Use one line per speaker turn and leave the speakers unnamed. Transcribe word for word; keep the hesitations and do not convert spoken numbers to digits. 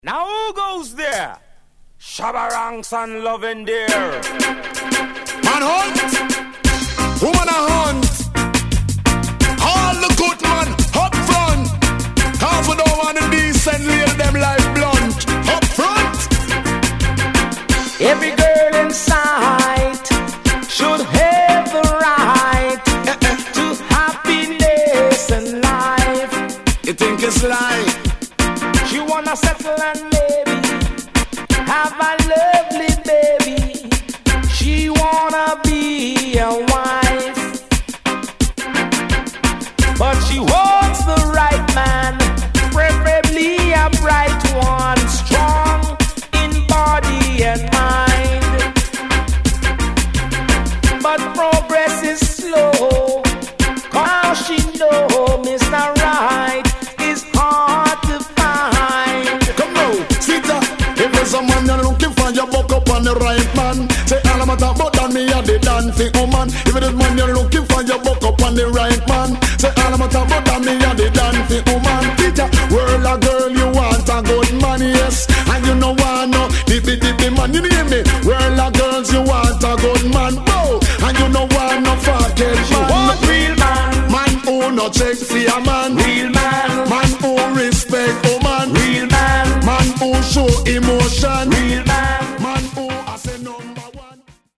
Now who goes there? Shabarangs and loving dear.
Man hunt, woman a hunt. All the good man up front. Half of the one decent live them life blunt. Up front.
Every girl in sight should have the right to happiness and life.
You think it's life?
She wanna settle and maybe have a lovely baby. She wanna be a wife, but she wants the right man, preferably a bright one, strong in body and mind. But progress is slow, cause she know Mister Right is hard to find.
Come now, Sita. If there's a man you're looking for, you buck up on the right man. Say all I'm talking about and me a the dancing woman. If there's a man you're looking for, you buck up on the right man. Say all I'm talking about and me a the dancing woman. Sita, world a girl you want a good man, yes. And you know want no dippy dippy man, you hear me? World a girls you want a good man, oh. And you know want no fucking man.
She want real man,
man who no check for a man.
real man,
Man who respect woman.
real man,
Man who show emotion.
real man.